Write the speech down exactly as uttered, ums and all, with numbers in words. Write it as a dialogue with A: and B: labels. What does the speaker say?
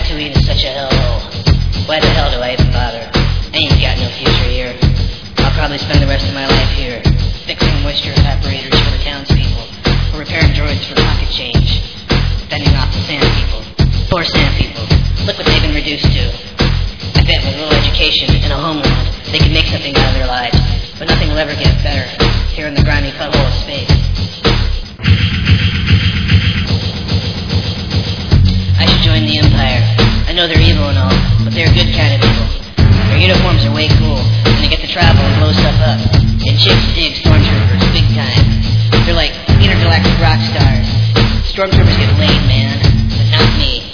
A: Tatooine is such a hellhole. Why the hell do I even bother? I ain't got no future here. I'll probably spend the rest of my life here, fixing moisture evaporators for the townspeople, or repairing droids for pocket change, fending off the sand people. Poor sand people. Look what they've been reduced to. I bet with a little education and a homeland, they can make something out of their lives, but nothing will ever get better here in the grimy butthole of space. I should join the Empire. I know they're evil and all, but they're a good kind of evil. Their uniforms are way cool, and they get to travel and blow stuff up. And chicks dig stormtroopers big time. They're like intergalactic rock stars. Stormtroopers get laid, man, but not me.